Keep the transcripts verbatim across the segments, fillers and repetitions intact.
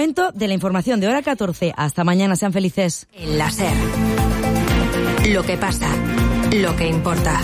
momento de la información de hora catorce. Hasta mañana, sean felices. En la SER. Lo que pasa, lo que importa.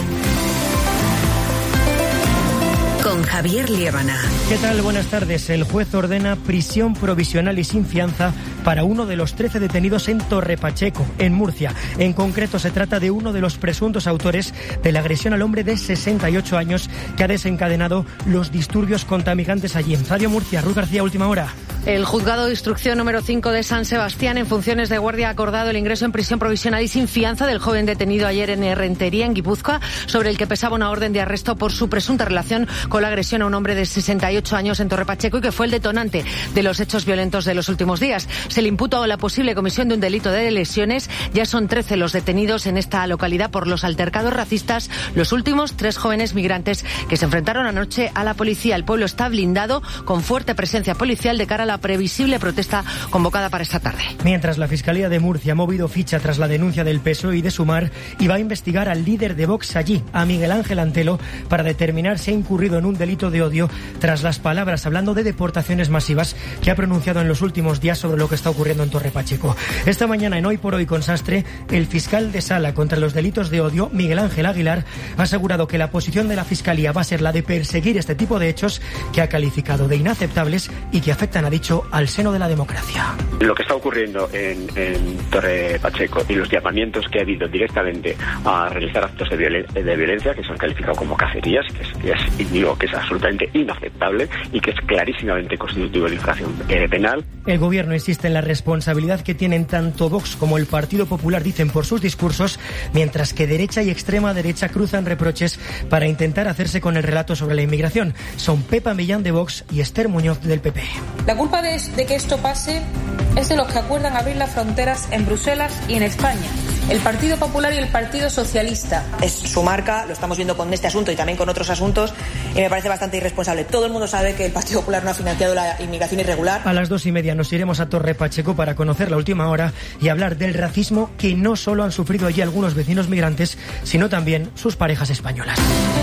Con Javier Liébana. ¿Qué tal? Buenas tardes. El juez ordena prisión provisional y sin fianza para uno de los trece detenidos en Torre Pacheco, en Murcia. En concreto, se trata de uno de los presuntos autores de la agresión al hombre de sesenta y ocho años que ha desencadenado los disturbios contaminantes allí. En Radio Murcia, Ruth García, última hora. El juzgado de instrucción número cinco de San Sebastián, en funciones de guardia, ha acordado el ingreso en prisión provisional y sin fianza del joven detenido ayer en Errentería, en Guipúzcoa, sobre el que pesaba una orden de arresto por su presunta relación con la agresión a un hombre de sesenta y ocho años en Torre Pacheco y que fue el detonante de los hechos violentos de los últimos días. Se le imputa la posible comisión de un delito de lesiones. Ya son trece los detenidos en esta localidad por los altercados racistas. Los últimos, tres jóvenes migrantes que se enfrentaron anoche a la policía. El pueblo está blindado con fuerte presencia policial de cara a la previsible protesta convocada para esta tarde. Mientras la Fiscalía de Murcia ha movido ficha tras la denuncia del P S O E y de Sumar y va a investigar al líder de Vox allí, a Miguel Ángel Antelo, para determinar si ha incurrido en un delito de odio tras las palabras hablando de deportaciones masivas que ha pronunciado en los últimos días sobre lo que está ocurriendo en Torre Pacheco. Esta mañana en Hoy por Hoy con Sastre, el fiscal de sala contra los delitos de odio, Miguel Ángel Aguilar, ha asegurado que la posición de la Fiscalía va a ser la de perseguir este tipo de hechos que ha calificado de inaceptables y que afectan, ha dicho, al seno de la democracia. Lo que está ocurriendo en, en Torre Pacheco y los llamamientos que ha habido directamente a realizar actos de, violen- de violencia que son calificados como cacerías, que es, que es, y digo que es absolutamente inaceptable y que es clarísimamente constitutivo de infracción eh, penal. El gobierno insiste en la responsabilidad que tienen tanto Vox como el Partido Popular, dicen, por sus discursos, mientras que derecha y extrema derecha cruzan reproches para intentar hacerse con el relato sobre la inmigración. Son Pepa Millán de Vox y Esther Muñoz del P P. La culpa de, de que esto pase es de los que acuerdan abrir las fronteras en Bruselas y en España. El Partido Popular y el Partido Socialista. Es su marca, lo estamos viendo con este asunto y también con otros asuntos, y me parece bastante irresponsable. Todo el mundo sabe que el Partido Popular no ha financiado la inmigración irregular. A las dos y media nos iremos a Torre Pacheco para conocer la última hora y hablar del racismo que no solo han sufrido allí algunos vecinos migrantes, sino también sus parejas españolas.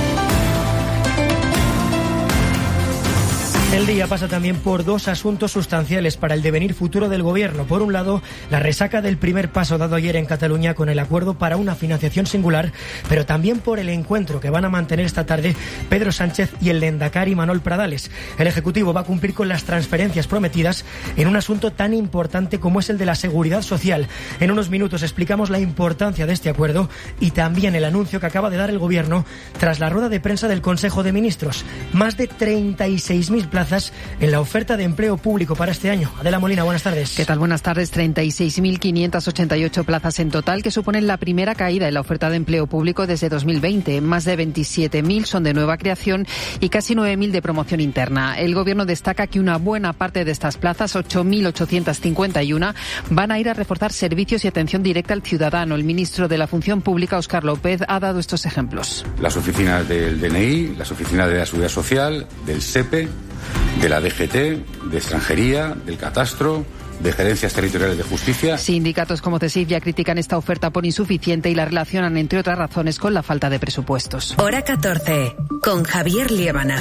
El día pasa también por dos asuntos sustanciales para el devenir futuro del gobierno. Por un lado, la resaca del primer paso dado ayer en Cataluña con el acuerdo para una financiación singular, pero también por el encuentro que van a mantener esta tarde Pedro Sánchez y el lehendakari Manuel Pradales. El Ejecutivo va a cumplir con las transferencias prometidas en un asunto tan importante como es el de la seguridad social. En unos minutos explicamos la importancia de este acuerdo y también el anuncio que acaba de dar el gobierno tras la rueda de prensa del Consejo de Ministros. Más de treinta y seis mil plazas en la oferta de empleo público para este año. Adela Molina, buenas tardes. ¿Qué tal? Buenas tardes. treinta y seis mil quinientas ochenta y ocho plazas en total, que suponen la primera caída en la oferta de empleo público desde dos mil veinte. Más de veintisiete mil son de nueva creación y casi nueve mil de promoción interna. El Gobierno destaca que una buena parte de estas plazas, ocho mil ochocientas cincuenta y uno, van a ir a reforzar servicios y atención directa al ciudadano. El ministro de la Función Pública, Óscar López, ha dado estos ejemplos. Las oficinas del D N I, las oficinas de la Seguridad Social, del S E P E, de la D G T, de Extranjería, del Catastro, de Gerencias Territoriales de Justicia. Sindicatos como CESIF ya critican esta oferta por insuficiente y la relacionan, entre otras razones, con la falta de presupuestos. Hora catorce, con Javier Liébana.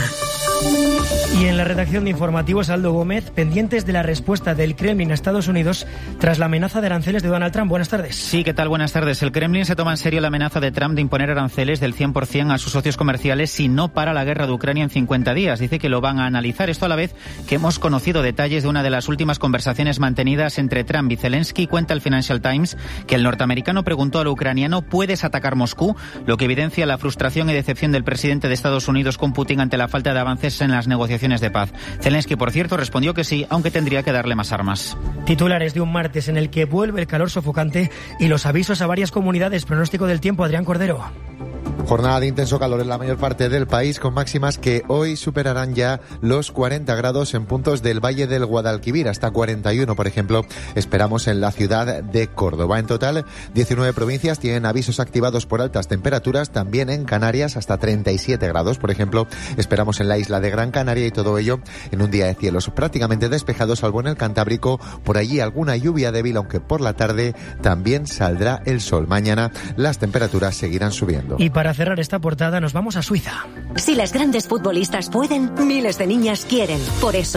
Y en la redacción de informativos, Aldo Gómez, pendientes de la respuesta del Kremlin a Estados Unidos tras la amenaza de aranceles de Donald Trump. Buenas tardes. Sí, ¿qué tal? Buenas tardes. El Kremlin se toma en serio la amenaza de Trump de imponer aranceles del cien por ciento a sus socios comerciales si no para la guerra de Ucrania en cincuenta días. Dice que lo van a analizar. Esto a la vez que hemos conocido detalles de una de las últimas conversaciones mantenidas entre Trump y Zelensky. Cuenta el Financial Times que el norteamericano preguntó al ucraniano: ¿puedes atacar Moscú?, lo que evidencia la frustración y decepción del presidente de Estados Unidos con Putin ante la falta de avances en las negociaciones de paz. Zelensky, por cierto, respondió que sí, aunque tendría que darle más armas. Titulares de un martes en el que vuelve el calor sofocante y los avisos a varias comunidades. Pronóstico del tiempo, Adrián Cordero. Jornada de intenso calor en la mayor parte del país, con máximas que hoy superarán ya los cuarenta grados en puntos del Valle del Guadalquivir, hasta cuarenta y uno, por ejemplo, esperamos en la ciudad de Córdoba. En total, diecinueve provincias tienen avisos activados por altas temperaturas, también en Canarias hasta treinta y siete grados, por ejemplo, esperamos en la isla de Gran Canaria, y todo ello en un día de cielos prácticamente despejados, salvo en el Cantábrico, por allí alguna lluvia débil, aunque por la tarde también saldrá el sol. Mañana las temperaturas seguirán subiendo. Y para cerrar esta portada nos vamos a Suiza. Si las grandes futbolistas pueden, miles de niñas quieren. Por eso